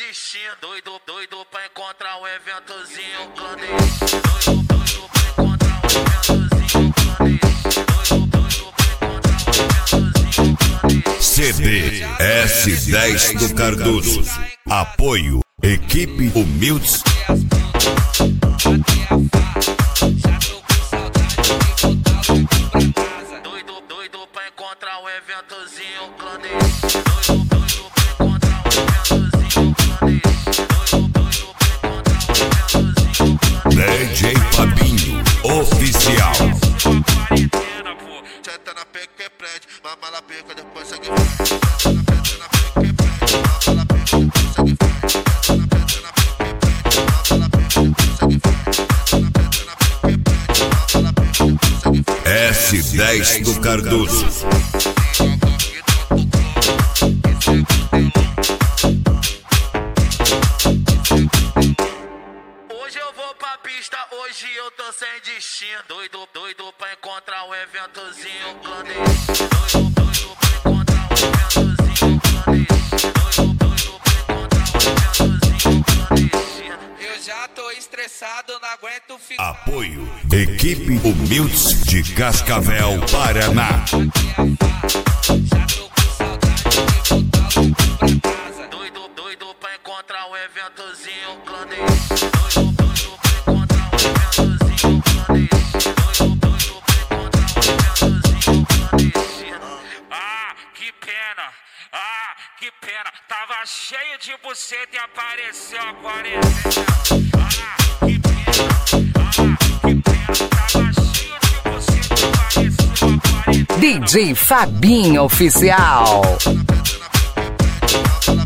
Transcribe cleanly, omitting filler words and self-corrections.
destino. Doido, doido pra encontrar um eventozinho clandestino. Doido, doido pra encontrar um eventozinho clandestino. Doido, doido pra encontrar um eventozinho clandestino. CD S10 do Cardoso. Apoio Equipe Humildes. Doido, doido pra encontrar um eventozinho clandestino. Doido, doido pra encontrar um eventozinho clandestino. Doido, doido pra encontrar um eventozinho clandestino. DJ Fabinho Oficial. Quarentena, pô. Senta na peca que prende, mama na peca, depois segue frente. Senta na peca que prende, mama na peca, depois segue frente. Senta na peca que prende, mama na peca, depois segue frente. Senta na peca que prende, mama na peca, depois segue frente. S10 do Cardoso. Hoje eu vou pra pista, hoje eu tô sem destino. Doido, doido pra encontrar um eventozinho clandestino. Doido, doido pra encontrar um eventozinho clandestino. Doido, doido pra encontrar um eventozinho clandestino. Eu já tô estressado, não aguento ficar. Apoio Equipe Humildes de Cascavel, Paraná. Já tô com saudade de voltar logo pra casa. Doido, doido pra encontrar um eventozinho clandestino. Doido, doido pra encontrar um eventozinho clandestino. Doido, doido pra encontrar um eventozinho clandestino. Ah, que pena, que pena. Tava cheio de buceta e apareceu a quarentena. Ah, que pena, tava cheio de buceta e apareceu a quarentena. DJ Fabinho Oficial. Senta na peca que prende, mama na